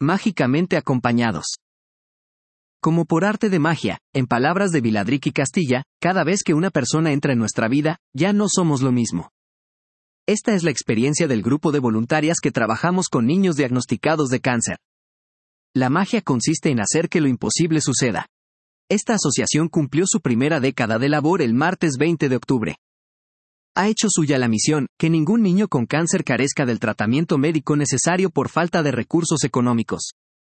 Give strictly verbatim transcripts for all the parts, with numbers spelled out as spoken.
mágicamente acompañados. Como por arte de magia, en palabras de Viladric y Castilla, cada vez que una persona entra en nuestra vida, ya no somos lo mismo. Esta es la experiencia del grupo de voluntarias que trabajamos con niños diagnosticados de cáncer. La magia consiste en hacer que lo imposible suceda. Esta asociación cumplió su primera década de labor el martes veinte de octubre. Ha hecho suya la misión, que ningún niño con cáncer carezca del tratamiento médico necesario por falta de recursos económicos.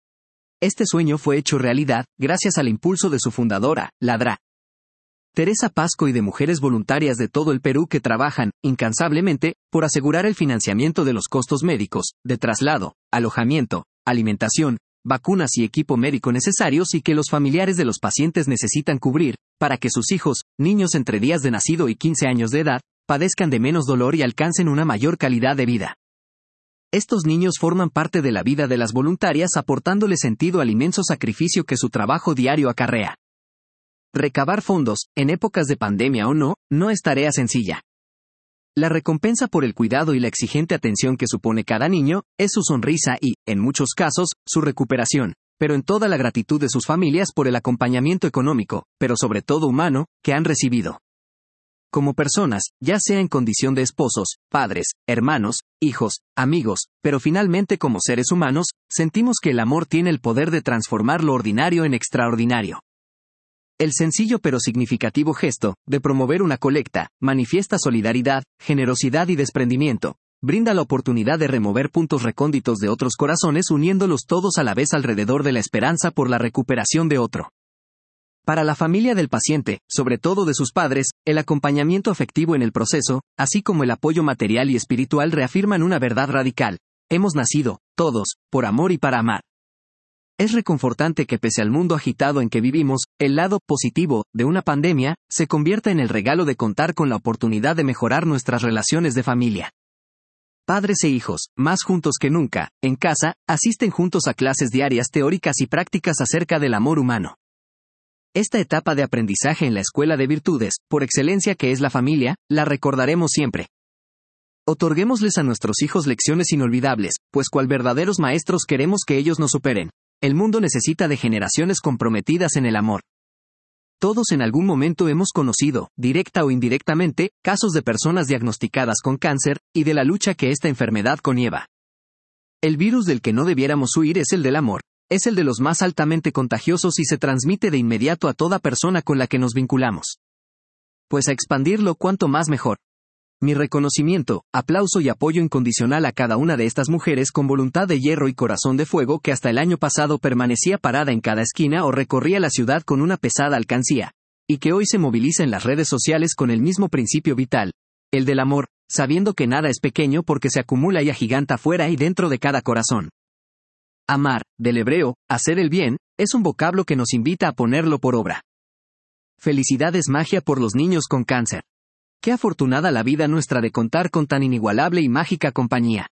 Este sueño fue hecho realidad, gracias al impulso de su fundadora, la D R A. Teresa Pasco y de mujeres voluntarias de todo el Perú que trabajan, incansablemente, por asegurar el financiamiento de los costos médicos, de traslado, alojamiento, alimentación, vacunas y equipo médico necesarios y que los familiares de los pacientes necesitan cubrir, para que sus hijos, niños entre días de nacido y quince años de edad, padezcan de menos dolor y alcancen una mayor calidad de vida. Estos niños forman parte de la vida de las voluntarias aportándole sentido al inmenso sacrificio que su trabajo diario acarrea. Recabar fondos, en épocas de pandemia o no, no es tarea sencilla. La recompensa por el cuidado y la exigente atención que supone cada niño, es su sonrisa y, en muchos casos, su recuperación, pero en toda la gratitud de sus familias por el acompañamiento económico, pero sobre todo humano, que han recibido. Como personas, ya sea en condición de esposos, padres, hermanos, hijos, amigos, pero finalmente como seres humanos, sentimos que el amor tiene el poder de transformar lo ordinario en extraordinario. El sencillo pero significativo gesto, de promover una colecta, manifiesta solidaridad, generosidad y desprendimiento, brinda la oportunidad de remover puntos recónditos de otros corazones uniéndolos todos a la vez alrededor de la esperanza por la recuperación de otro. Para la familia del paciente, sobre todo de sus padres, el acompañamiento afectivo en el proceso, así como el apoyo material y espiritual reafirman una verdad radical: hemos nacido, todos, por amor y para amar. Es reconfortante que pese al mundo agitado en que vivimos, el lado positivo de una pandemia se convierta en el regalo de contar con la oportunidad de mejorar nuestras relaciones de familia. Padres e hijos, más juntos que nunca, en casa, asisten juntos a clases diarias teóricas y prácticas acerca del amor humano. Esta etapa de aprendizaje en la escuela de virtudes, por excelencia que es la familia, la recordaremos siempre. Otorguémosles a nuestros hijos lecciones inolvidables, pues cual verdaderos maestros queremos que ellos nos superen. El mundo necesita de generaciones comprometidas en el amor. Todos en algún momento hemos conocido, directa o indirectamente, casos de personas diagnosticadas con cáncer, y de la lucha que esta enfermedad conlleva. El virus del que no debiéramos huir es el del amor. Es el de los más altamente contagiosos y se transmite de inmediato a toda persona con la que nos vinculamos. Pues a expandirlo cuanto más mejor. Mi reconocimiento, aplauso y apoyo incondicional a cada una de estas mujeres con voluntad de hierro y corazón de fuego que hasta el año pasado permanecía parada en cada esquina o recorría la ciudad con una pesada alcancía, y que hoy se moviliza en las redes sociales con el mismo principio vital, el del amor, sabiendo que nada es pequeño porque se acumula y agiganta fuera y dentro de cada corazón. Amar, del hebreo, hacer el bien, es un vocablo que nos invita a ponerlo por obra. Felicidades magia por los niños con cáncer. Qué afortunada la vida nuestra de contar con tan inigualable y mágica compañía.